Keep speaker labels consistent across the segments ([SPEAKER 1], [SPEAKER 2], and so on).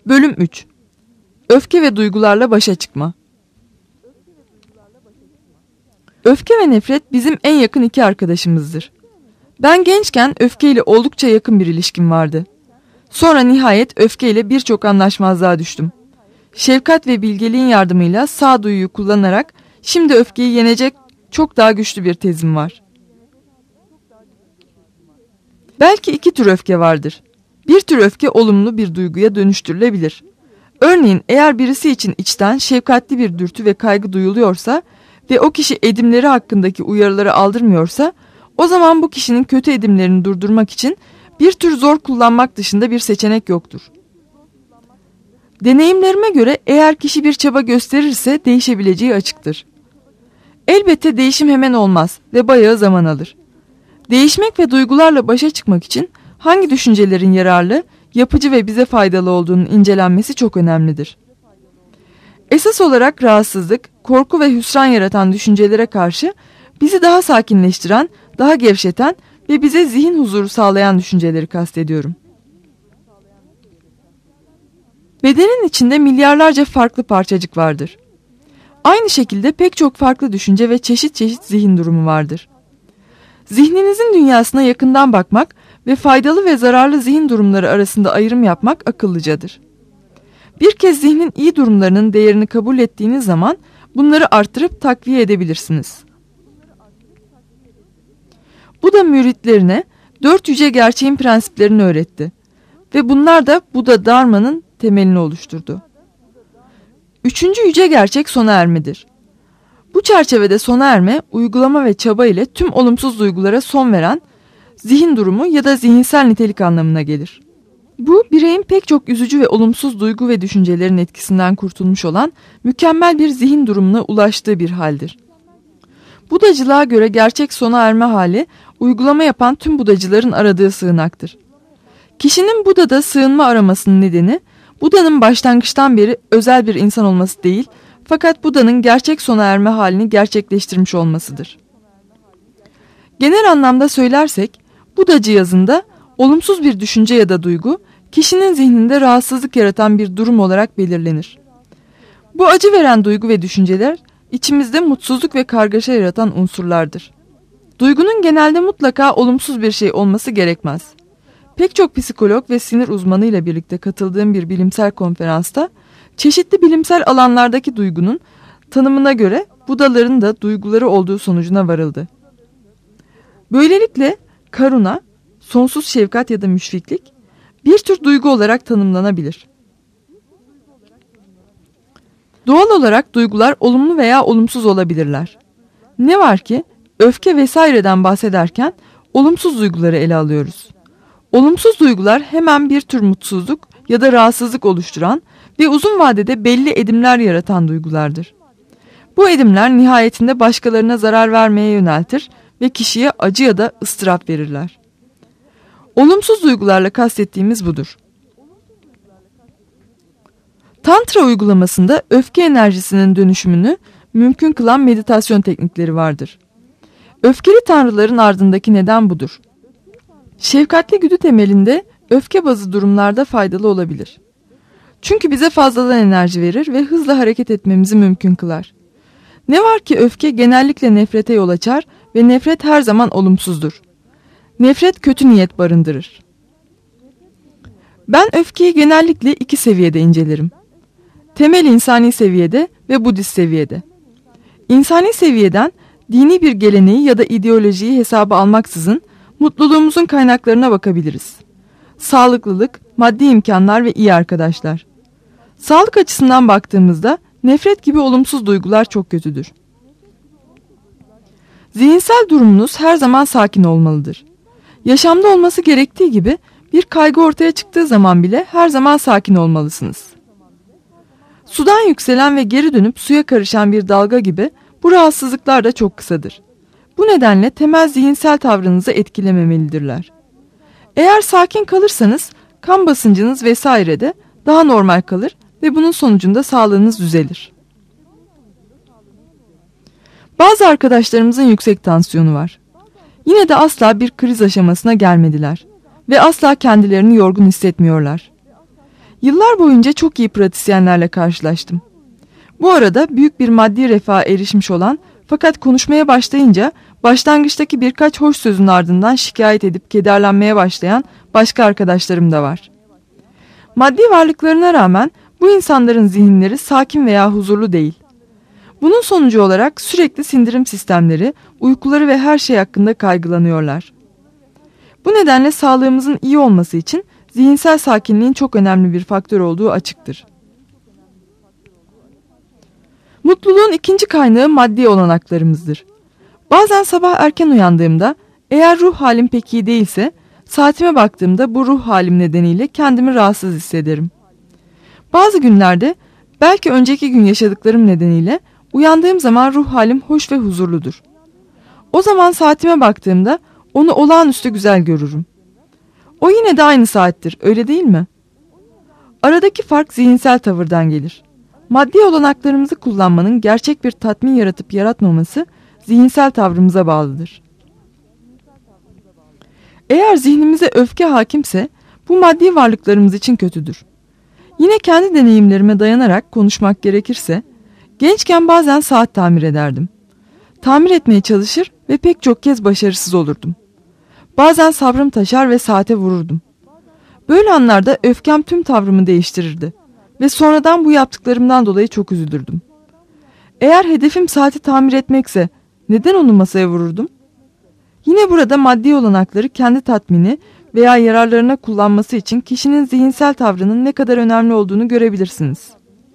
[SPEAKER 1] Bölüm 3. Öfke ve duygularla başa çıkma. Öfke ve nefret bizim en yakın iki arkadaşımızdır. Ben gençken öfkeyle oldukça yakın bir ilişkim vardı. Sonra nihayet öfkeyle birçok anlaşmazlığa düştüm. Şefkat ve bilgeliğin yardımıyla sağduyuyu kullanarak şimdi öfkeyi yenecek çok daha güçlü bir tezim var. Belki iki tür öfke vardır. Bir tür öfke olumlu bir duyguya dönüştürülebilir. Örneğin eğer birisi için içten şefkatli bir dürtü ve kaygı duyuluyorsa ve o kişi edimleri hakkındaki uyarıları aldırmıyorsa, o zaman bu kişinin kötü edimlerini durdurmak için bir tür zor kullanmak dışında bir seçenek yoktur. Deneyimlerime göre eğer kişi bir çaba gösterirse değişebileceği açıktır. Elbette değişim hemen olmaz ve bayağı zaman alır. Değişmek ve duygularla başa çıkmak için hangi düşüncelerin yararlı, yapıcı ve bize faydalı olduğunun incelenmesi çok önemlidir. Esas olarak rahatsızlık, korku ve hüsran yaratan düşüncelere karşı bizi daha sakinleştiren, daha gevşeten ve bize zihin huzuru sağlayan düşünceleri kastediyorum. Bedenin içinde milyarlarca farklı parçacık vardır. Aynı şekilde pek çok farklı düşünce ve çeşit çeşit zihin durumu vardır. Zihninizin dünyasına yakından bakmak ve faydalı ve zararlı zihin durumları arasında ayrım yapmak akıllıcadır. Bir kez zihnin iyi durumlarının değerini kabul ettiğiniz zaman bunları arttırıp takviye edebilirsiniz. Buda müritlerine 4 yüce gerçeğin prensiplerini öğretti ve bunlar da Buda Dharma'nın temelini oluşturdu. 3. yüce gerçek sona ermedir. Bu çerçevede sona erme, uygulama ve çaba ile tüm olumsuz duygulara son veren zihin durumu ya da zihinsel nitelik anlamına gelir. Bu, bireyin pek çok üzücü ve olumsuz duygu ve düşüncelerin etkisinden kurtulmuş olan mükemmel bir zihin durumuna ulaştığı bir haldir. Budacılığa göre gerçek sona erme hali, uygulama yapan tüm Budacıların aradığı sığınaktır. Kişinin Buda'da sığınma aramasının nedeni, Buda'nın başlangıçtan beri özel bir insan olması değil, fakat Buda'nın gerçek sona erme halini gerçekleştirmiş olmasıdır. Genel anlamda söylersek, Budacı yazında olumsuz bir düşünce ya da duygu, kişinin zihninde rahatsızlık yaratan bir durum olarak belirlenir. Bu acı veren duygu ve düşünceler, içimizde mutsuzluk ve kargaşa yaratan unsurlardır. Duygunun genelde mutlaka olumsuz bir şey olması gerekmez. Pek çok psikolog ve sinir uzmanıyla birlikte katıldığım bir bilimsel konferansta, çeşitli bilimsel alanlardaki duygunun tanımına göre Budaların da duyguları olduğu sonucuna varıldı. Böylelikle karuna, sonsuz şefkat ya da müşfiklik bir tür duygu olarak tanımlanabilir. Doğal olarak duygular olumlu veya olumsuz olabilirler. Ne var ki öfke vesaireden bahsederken olumsuz duyguları ele alıyoruz. Olumsuz duygular hemen bir tür mutsuzluk ya da rahatsızlık oluşturan ve uzun vadede belli edimler yaratan duygulardır. Bu edimler nihayetinde başkalarına zarar vermeye yöneltir ve kişiye acı ya da ıstırap verirler. Olumsuz duygularla kastettiğimiz budur. Tantra uygulamasında öfke enerjisinin dönüşümünü mümkün kılan meditasyon teknikleri vardır. Öfkeli tanrıların ardındaki neden budur. Şefkatli güdü temelinde öfke bazı durumlarda faydalı olabilir. Çünkü bize fazladan enerji verir ve hızla hareket etmemizi mümkün kılar. Ne var ki öfke genellikle nefrete yol açar ve nefret her zaman olumsuzdur. Nefret kötü niyet barındırır. Ben öfkeyi genellikle iki seviyede incelerim. Temel insani seviyede ve Budist seviyede. İnsani seviyeden dini bir geleneği ya da ideolojiyi hesaba almaksızın mutluluğumuzun kaynaklarına bakabiliriz. Sağlıklılık, maddi imkanlar ve iyi arkadaşlar. Sağlık açısından baktığımızda nefret gibi olumsuz duygular çok kötüdür. Zihinsel durumunuz her zaman sakin olmalıdır. Yaşamda olması gerektiği gibi bir kaygı ortaya çıktığı zaman bile her zaman sakin olmalısınız. Sudan yükselen ve geri dönüp suya karışan bir dalga gibi bu rahatsızlıklar da çok kısadır. Bu nedenle temel zihinsel tavrınızı etkilememelidirler. Eğer sakin kalırsanız kan basıncınız vesaire de daha normal kalır ve bunun sonucunda sağlığınız düzelir. Bazı arkadaşlarımızın yüksek tansiyonu var. Yine de asla bir kriz aşamasına gelmediler ve asla kendilerini yorgun hissetmiyorlar. Yıllar boyunca çok iyi pratisyenlerle karşılaştım. Bu arada büyük bir maddi refaha erişmiş olan fakat konuşmaya başlayınca başlangıçtaki birkaç hoş sözün ardından şikayet edip kederlenmeye başlayan başka arkadaşlarım da var. Maddi varlıklarına rağmen bu insanların zihinleri sakin veya huzurlu değil. Bunun sonucu olarak sürekli sindirim sistemleri, uykuları ve her şey hakkında kaygılanıyorlar. Bu nedenle sağlığımızın iyi olması için zihinsel sakinliğin çok önemli bir faktör olduğu açıktır. Mutluluğun ikinci kaynağı maddi olanaklarımızdır. Bazen sabah erken uyandığımda eğer ruh halim pek iyi değilse saatime baktığımda bu ruh halim nedeniyle kendimi rahatsız hissederim. Bazı günlerde belki önceki gün yaşadıklarım nedeniyle uyandığım zaman ruh halim hoş ve huzurludur. O zaman saatime baktığımda onu olağanüstü güzel görürüm. O yine de aynı saattir, öyle değil mi? Aradaki fark zihinsel tavırdan gelir. Maddi olanaklarımızı kullanmanın gerçek bir tatmin yaratıp yaratmaması zihinsel tavrımıza bağlıdır. Eğer zihnimize öfke hakimse bu maddi varlıklarımız için kötüdür. Yine kendi deneyimlerime dayanarak konuşmak gerekirse, gençken bazen saat tamir ederdim. Tamir etmeye çalışır ve pek çok kez başarısız olurdum. Bazen sabrım taşar ve saate vururdum. Böyle anlarda öfkem tüm tavrımı değiştirirdi ve sonradan bu yaptıklarımdan dolayı çok üzülürdüm. Eğer hedefim saati tamir etmekse neden onu masaya vururdum? Yine burada maddi olanakları kendi tatmini veya yararlarına kullanması için kişinin zihinsel tavrının ne kadar önemli olduğunu görebilirsiniz.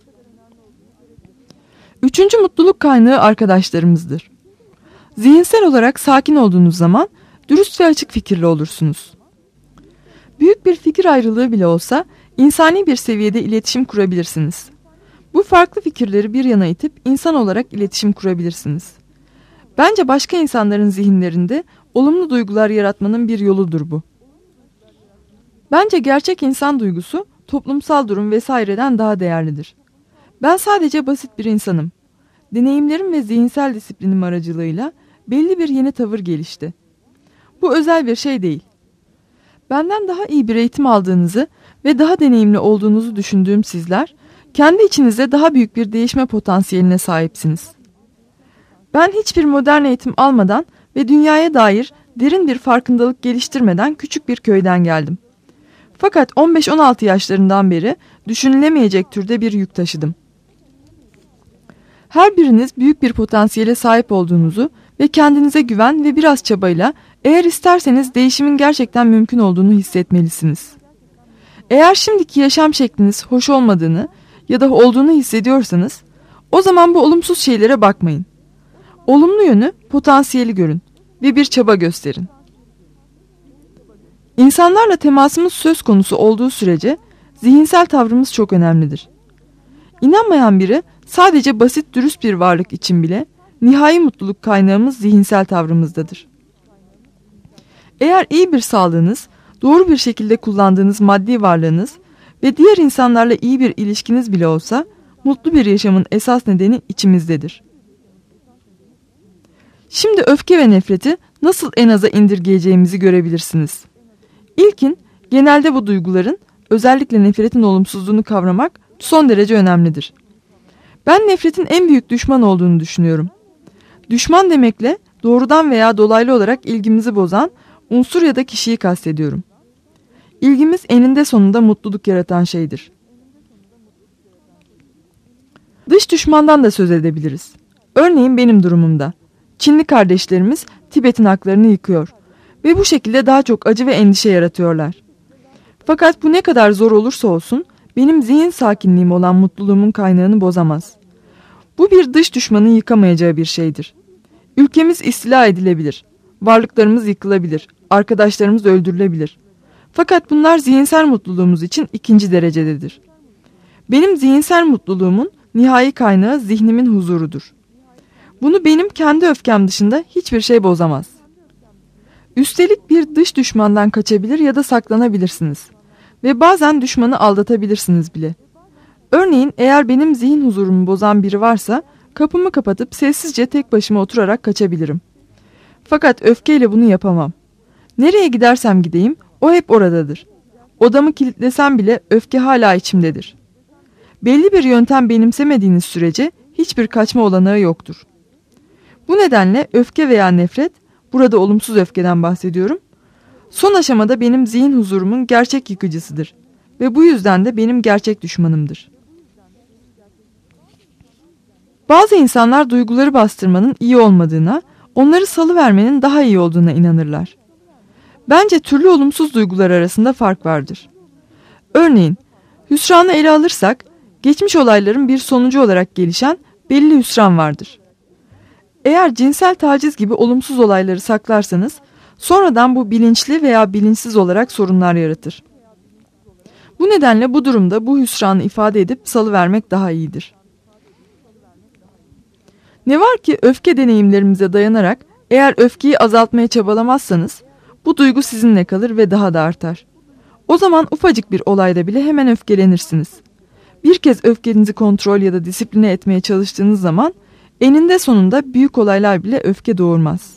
[SPEAKER 1] Üçüncü mutluluk kaynağı arkadaşlarımızdır. Zihinsel olarak sakin olduğunuz zaman dürüst ve açık fikirli olursunuz. Büyük bir fikir ayrılığı bile olsa insani bir seviyede iletişim kurabilirsiniz. Bu farklı fikirleri bir yana itip insan olarak iletişim kurabilirsiniz. Bence başka insanların zihinlerinde olumlu duygular yaratmanın bir yoludur bu. Bence gerçek insan duygusu toplumsal durum vesaireden daha değerlidir. Ben sadece basit bir insanım. Deneyimlerim ve zihinsel disiplinim aracılığıyla belli bir yeni tavır gelişti. Bu özel bir şey değil. Benden daha iyi bir eğitim aldığınızı ve daha deneyimli olduğunuzu düşündüğüm sizler, kendi içinizde daha büyük bir değişme potansiyeline sahipsiniz. Ben hiçbir modern eğitim almadan ve dünyaya dair derin bir farkındalık geliştirmeden küçük bir köyden geldim. Fakat 15-16 yaşlarından beri düşünülemeyecek türde bir yük taşıdım. Her biriniz büyük bir potansiyele sahip olduğunuzu ve kendinize güven ve biraz çabayla eğer isterseniz değişimin gerçekten mümkün olduğunu hissetmelisiniz. Eğer şimdiki yaşam şekliniz hoş olmadığını ya da olduğunu hissediyorsanız o zaman bu olumsuz şeylere bakmayın. Olumlu yönü, potansiyeli görün ve bir çaba gösterin. İnsanlarla temasımız söz konusu olduğu sürece zihinsel tavrımız çok önemlidir. İnanmayan biri sadece basit dürüst bir varlık için bile nihai mutluluk kaynağımız zihinsel tavrımızdadır. Eğer iyi bir sağlığınız, doğru bir şekilde kullandığınız maddi varlığınız ve diğer insanlarla iyi bir ilişkiniz bile olsa mutlu bir yaşamın esas nedeni içimizdedir. Şimdi öfke ve nefreti nasıl en aza indirgeyeceğimizi görebilirsiniz. İlkin, genelde bu duyguların, özellikle nefretin olumsuzluğunu kavramak son derece önemlidir. Ben nefretin en büyük düşman olduğunu düşünüyorum. Düşman demekle doğrudan veya dolaylı olarak ilgimizi bozan unsur ya da kişiyi kastediyorum. İlgimiz eninde sonunda mutluluk yaratan şeydir. Dış düşmandan da söz edebiliriz. Örneğin benim durumumda. Çinli kardeşlerimiz Tibet'in haklarını yıkıyor ve bu şekilde daha çok acı ve endişe yaratıyorlar. Fakat bu ne kadar zor olursa olsun benim zihin sakinliğim olan mutluluğumun kaynağını bozamaz. Bu bir dış düşmanın yıkamayacağı bir şeydir. Ülkemiz istila edilebilir, varlıklarımız yıkılabilir, arkadaşlarımız öldürülebilir. Fakat bunlar zihinsel mutluluğumuz için ikinci derecededir. Benim zihinsel mutluluğumun nihai kaynağı zihnimin huzurudur. Bunu benim kendi öfkem dışında hiçbir şey bozamaz. Üstelik bir dış düşmandan kaçabilir ya da saklanabilirsiniz. Ve bazen düşmanı aldatabilirsiniz bile. Örneğin eğer benim zihin huzurumu bozan biri varsa kapımı kapatıp sessizce tek başıma oturarak kaçabilirim. Fakat öfkeyle bunu yapamam. Nereye gidersem gideyim o hep oradadır. Odamı kilitlesem bile öfke hala içimdedir. Belli bir yöntem benimsemediğiniz sürece hiçbir kaçma olanağı yoktur. Bu nedenle öfke veya nefret, burada olumsuz öfkeden bahsediyorum, son aşamada benim zihin huzurumun gerçek yıkıcısıdır ve bu yüzden de benim gerçek düşmanımdır. Bazı insanlar duyguları bastırmanın iyi olmadığına, onları salıvermenin daha iyi olduğuna inanırlar. Bence türlü olumsuz duygular arasında fark vardır. Örneğin, hüsranı ele alırsak, geçmiş olayların bir sonucu olarak gelişen belli hüsran vardır. Eğer cinsel taciz gibi olumsuz olayları saklarsanız, sonradan bu bilinçli veya bilinçsiz olarak sorunlar yaratır. Bu nedenle bu durumda bu hüsranı ifade edip salıvermek daha iyidir. Ne var ki öfke deneyimlerimize dayanarak eğer öfkeyi azaltmaya çabalamazsanız bu duygu sizinle kalır ve daha da artar. O zaman ufacık bir olayda bile hemen öfkelenirsiniz. Bir kez öfkenizi kontrol ya da disipline etmeye çalıştığınız zaman eninde sonunda büyük olaylar bile öfke doğurmaz.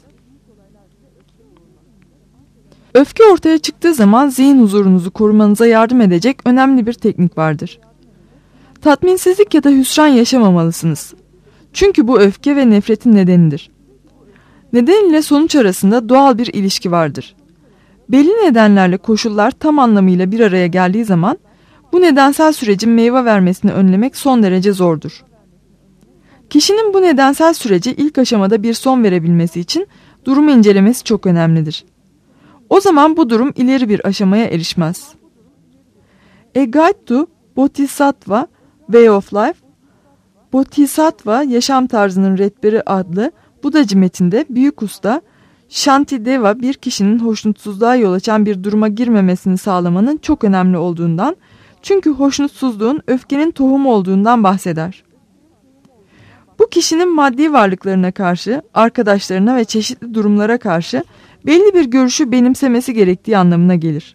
[SPEAKER 1] Öfke ortaya çıktığı zaman zihin huzurunuzu korumanıza yardım edecek önemli bir teknik vardır. Tatminsizlik ya da hüsran yaşamamalısınız. Çünkü bu öfke ve nefretin nedenidir. Neden ile sonuç arasında doğal bir ilişki vardır. Belli nedenlerle koşullar tam anlamıyla bir araya geldiği zaman bu nedensel sürecin meyve vermesini önlemek son derece zordur. Kişinin bu nedensel sürece ilk aşamada bir son verebilmesi için durumu incelemesi çok önemlidir. O zaman bu durum ileri bir aşamaya erişmez. A Guide to Bodhisattva Way of Life, Bodhisattva Yaşam Tarzının Rehberi adlı Budacı metinde Büyük Usta Shantideva bir kişinin hoşnutsuzluğa yol açan bir duruma girmemesini sağlamanın çok önemli olduğundan, çünkü hoşnutsuzluğun öfkenin tohumu olduğundan bahseder. Bu kişinin maddi varlıklarına karşı, arkadaşlarına ve çeşitli durumlara karşı belli bir görüşü benimsemesi gerektiği anlamına gelir.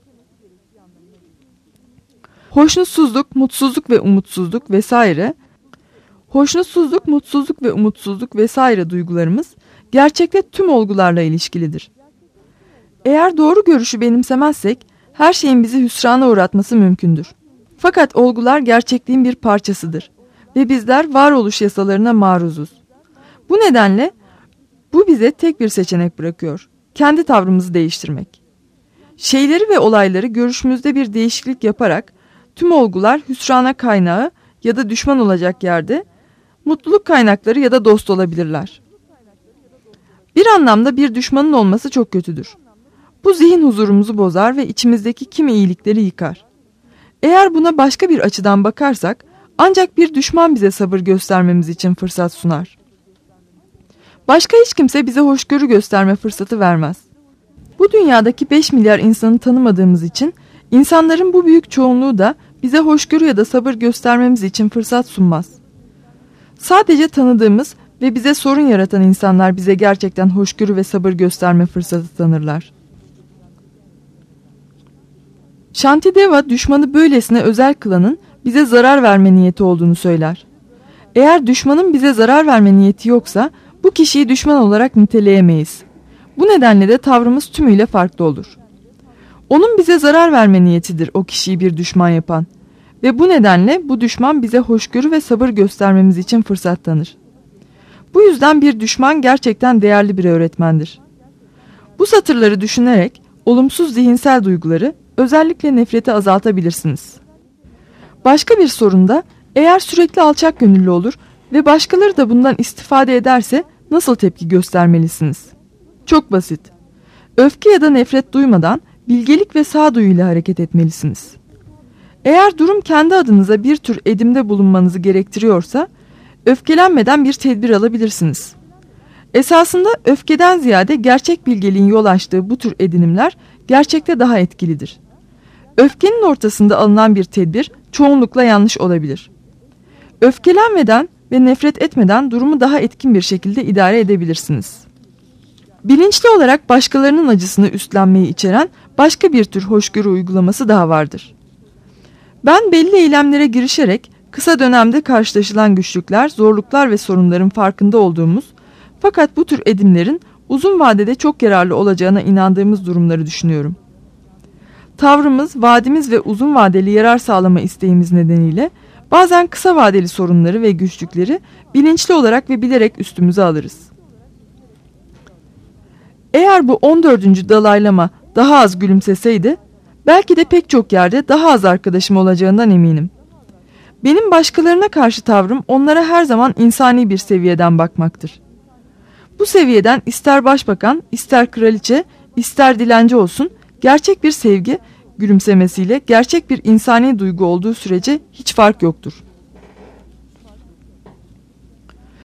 [SPEAKER 1] Hoşnutsuzluk, mutsuzluk ve umutsuzluk vesaire, hoşnutsuzluk, mutsuzluk ve umutsuzluk vesaire duygularımız gerçekte tüm olgularla ilişkilidir. Eğer doğru görüşü benimsemezsek her şeyin bizi hüsrana uğratması mümkündür. Fakat olgular gerçekliğin bir parçasıdır ve bizler varoluş yasalarına maruzuz. Bu nedenle bu bize tek bir seçenek bırakıyor: kendi tavrımızı değiştirmek. Şeyleri ve olayları görüşümüzde bir değişiklik yaparak tüm olgular hüsrana kaynağı ya da düşman olacak yerde mutluluk kaynakları ya da dost olabilirler. Bir anlamda bir düşmanın olması çok kötüdür. Bu zihin huzurumuzu bozar ve içimizdeki kimi iyilikleri yıkar. Eğer buna başka bir açıdan bakarsak, ancak bir düşman bize sabır göstermemiz için fırsat sunar. Başka hiç kimse bize hoşgörü gösterme fırsatı vermez. Bu dünyadaki 5 milyar insanı tanımadığımız için, insanların bu büyük çoğunluğu da bize hoşgörü ya da sabır göstermemiz için fırsat sunmaz. Sadece tanıdığımız ve bize sorun yaratan insanlar bize gerçekten hoşgörü ve sabır gösterme fırsatı tanırlar. Shantideva düşmanı böylesine özel kılanın bize zarar verme niyeti olduğunu söyler. Eğer düşmanın bize zarar verme niyeti yoksa bu kişiyi düşman olarak niteleyemeyiz. Bu nedenle de tavrımız tümüyle farklı olur. Onun bize zarar verme niyetidir o kişiyi bir düşman yapan ve bu nedenle bu düşman bize hoşgörü ve sabır göstermemiz için fırsat tanır. Bu yüzden bir düşman gerçekten değerli bir öğretmendir. Bu satırları düşünerek olumsuz zihinsel duyguları, özellikle nefreti azaltabilirsiniz. Başka bir sorunda, eğer sürekli alçak gönüllü olur ve başkaları da bundan istifade ederse nasıl tepki göstermelisiniz? Çok basit. Öfke ya da nefret duymadan bilgelik ve sağduyuyla hareket etmelisiniz. Eğer durum kendi adınıza bir tür edimde bulunmanızı gerektiriyorsa, öfkelenmeden bir tedbir alabilirsiniz. Esasında öfkeden ziyade gerçek bilgeliğin yol açtığı bu tür edinimler gerçekte daha etkilidir. Öfkenin ortasında alınan bir tedbir çoğunlukla yanlış olabilir. Öfkelenmeden ve nefret etmeden durumu daha etkin bir şekilde idare edebilirsiniz. Bilinçli olarak başkalarının acısını üstlenmeyi içeren başka bir tür hoşgörü uygulaması daha vardır. Ben belli eylemlere girişerek kısa dönemde karşılaşılan güçlükler, zorluklar ve sorunların farkında olduğumuz, fakat bu tür edimlerin uzun vadede çok yararlı olacağına inandığımız durumları düşünüyorum. tavrımız, vaadimiz ve uzun vadeli yarar sağlama isteğimiz nedeniyle bazen kısa vadeli sorunları ve güçlükleri bilinçli olarak ve bilerek üstümüze alırız. Eğer bu 14. Dalai Lama daha az gülümseseydi, belki de pek çok yerde daha az arkadaşım olacağından eminim. Benim başkalarına karşı tavrım onlara her zaman insani bir seviyeden bakmaktır. Bu seviyeden ister başbakan, ister kraliçe, ister dilenci olsun, gerçek bir sevgi gülümsemesiyle gerçek bir insani duygu olduğu sürece hiç fark yoktur.